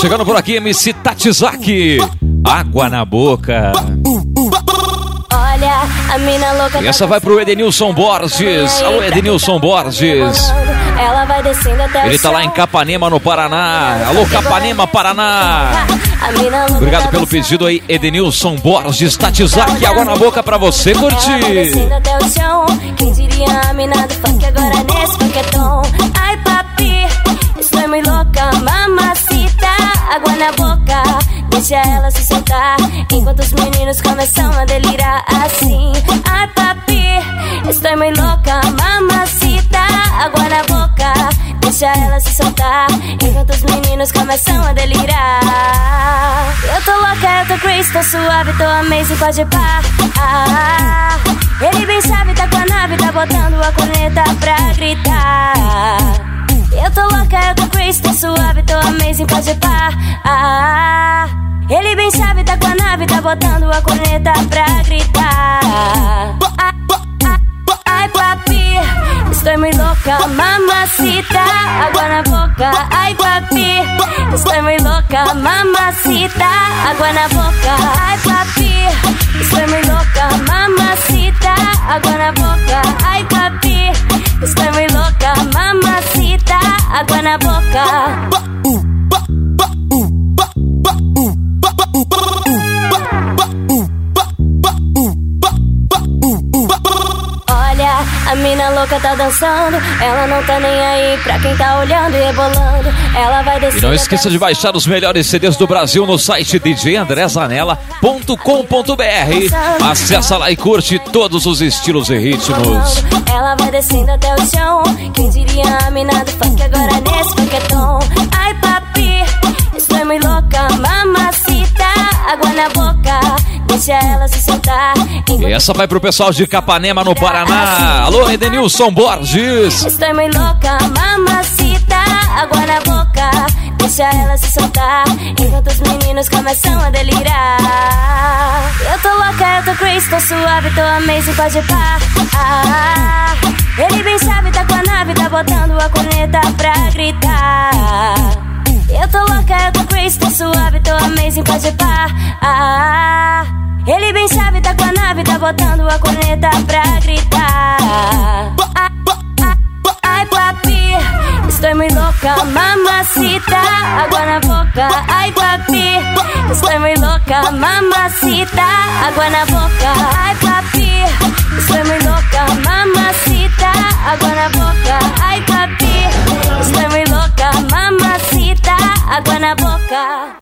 chegando por aqui, MC Tatizaki. Água na boca. Olha, a mina louca. E essa vai pro Edenilson Borges. Alô, Edenilson Borges. Ela vai descendo até Ele tá lá em Capanema, no Paraná. Alô, Capanema, Paraná. Obrigado pelo pedido aí, Edenilson Borges, Tatizaki. Água na boca pra você curtir. Descendo até o chão. Quem diria a mina do funk agora nesse paquetão. Ai, papi, estou muito louca, mamacita. Água na boca, deixa ela se soltar. Enquanto os meninos começam a delirar assim. Ai, papi, estou muito louca, mamacita. Água na boca, deixa ela se soltar. Enquanto os meninos começam a delirar. Eu tô louca, eu tô crazy, tô suave, tô amazing, pode pá. Ele bem sabe, tá com a nave, tá botando a corneta pra gritar. Eu tô louca, eu tô crazy, tô suave, tô amazing, pode pá. Ele bem sabe, tá com a nave, tá botando a corneta pra gritar. Ai, papi, estou muito louca, mamacita. Água na boca, ai, papi, estou muito louca, mamacita. Água na boca, ai, papi, estou muito louca, mamacita. Água na boca, ai, papi, estou muito louca, mamacita. Água na boca. Olha, a mina louca tá dançando. Ela não tá nem aí pra quem tá olhando e rebolando. Ela vai descer. E não esqueça de baixar os melhores CDs do Brasil no site djandrezanella.com.br. Acessa lá e curte todos os estilos e ritmos. Ela vai descendo até o chão. Quem diria a mina do funk agora nesse paquetão. Ai, papi, estou muito louca, mamacita. Água na boca, deixa ela se soltar. E essa vai pro pessoal de Capanema, no Paraná. Alô, Edenilson Borges. Estou muito louca, mamacita. Água na boca, deixa ela se soltar. Enquanto os meninos começam a delirar. Eu tô louca, eu tô crazy, tô suave, tô amazing, pode pá. Ele bem sabe, tá com a nave, tá botando a corneta pra gritar. Eu tô louca, eu tô crazy, tô suave, tô amazing, pode pá. Ele bem sabe, tá com a nave, tá botando a corneta pra gritar. Ai, papi, estou muito louca, mamacita. Água na boca, ai, papi, estou muito louca, mamacita. Água na boca, ai, papi, estou muito louca, mamacita. Água na boca, ai, papi, estou muito louca, mamacita. Água na boca.